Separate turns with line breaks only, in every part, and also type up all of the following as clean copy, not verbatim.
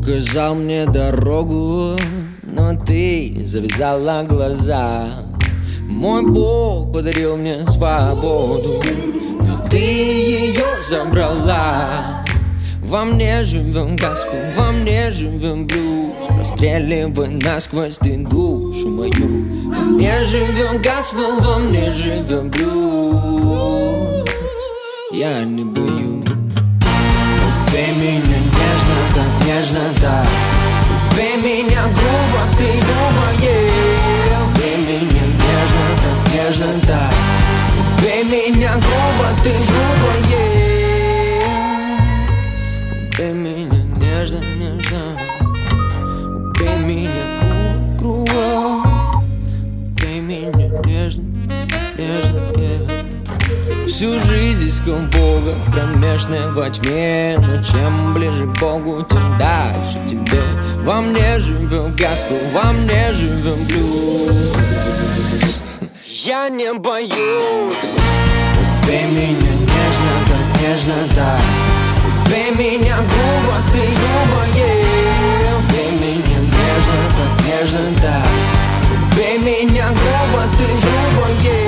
указал мне дорогу, но ты завязала глаза. Мой Бог подарил мне свободу, но ты ее забрала. Во мне живем госпел, во мне живем блюз, простреливай насквозь ты душу мою. Во мне живем госпел, во мне живем блюз. Я не боюсь. Убей меня нежно, так нежно, так. Убей меня грубо, ты грубое. Убей меня нежно, так нежно, так. Убей меня грубо, ты грубое. Убей меня нежно, нежно. Убей меня грубо, грубо. Убей меня нежно, нежно, нежно. Всю жизнь искал Бога в кромешной во тьме, но чем ближе к Богу, тем дальше к тебе. Во мне живет госпел, во мне живет блюз. Я не боюсь. Убей меня нежно, так нежно, так. Убей меня грубо, ты грубое. Убей меня нежно, так нежно, так. Убей меня грубо, ты грубое.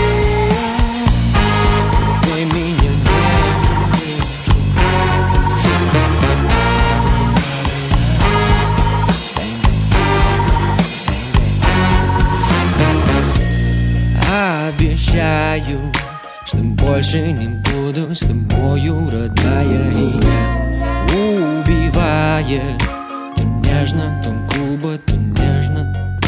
Обещаю, что больше не буду с тобою, родная, и не убивая. То нежно, то грубо, то нежно.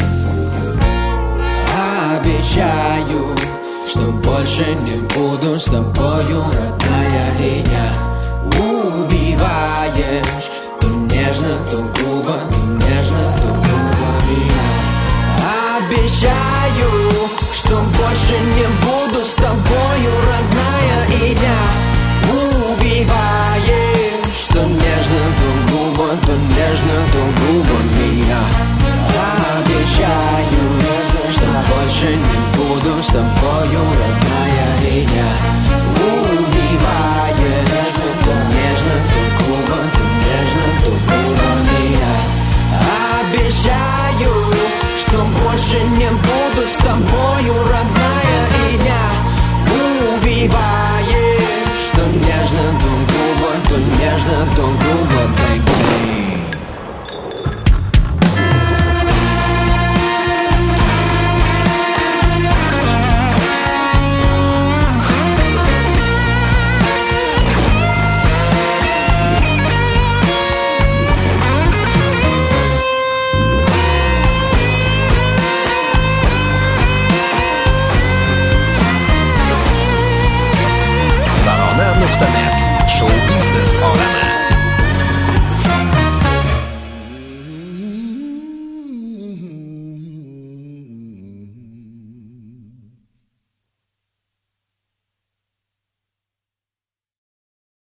Обещаю, что больше не буду с тобою, родная, и не убиваешь. То нежно, то грубо, то нежно, то грубо меня. Обещаю, что больше не буду с тобою, родная, и не убиваешь. То нежно, то грубо, то нежно, то грубо меня. Обещаю, что больше не буду с тобой.